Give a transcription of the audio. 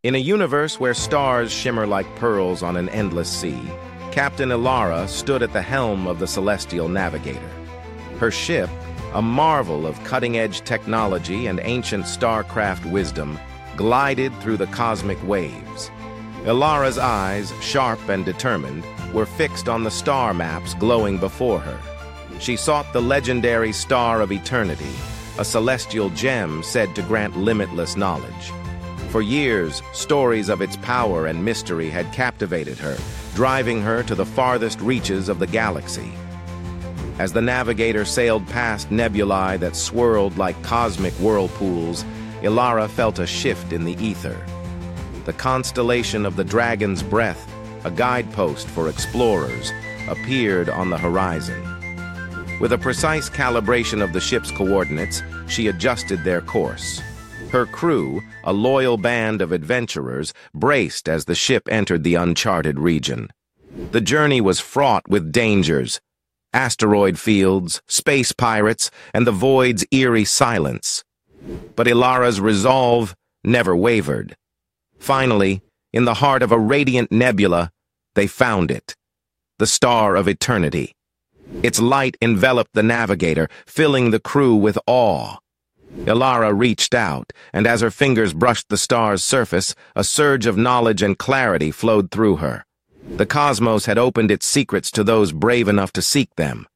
In a universe where stars shimmer like pearls on an endless sea, Captain Ilara stood at the helm of the Celestial Navigator. Her ship, a marvel of cutting-edge technology and ancient starcraft wisdom, glided through the cosmic waves. Ilara's eyes, sharp and determined, were fixed on the star maps glowing before her. She sought the legendary Star of Eternity, a celestial gem said to grant limitless knowledge. For years, stories of its power and mystery had captivated her, driving her to the farthest reaches of the galaxy. As the Navigator sailed past nebulae that swirled like cosmic whirlpools, Ilara felt a shift in the ether. The constellation of the Dragon's Breath, a guidepost for explorers, appeared on the horizon. With a precise calibration of the ship's coordinates, she adjusted their course. Her crew, a loyal band of adventurers, braced as the ship entered the uncharted region. The journey was fraught with dangers: asteroid fields, space pirates, and the void's eerie silence. But Ilara's resolve never wavered. Finally, in the heart of a radiant nebula, they found it: the Star of Eternity. Its light enveloped the Navigator, filling the crew with awe. Ilara reached out, and as her fingers brushed the star's surface, a surge of knowledge and clarity flowed through her. The cosmos had opened its secrets to those brave enough to seek them.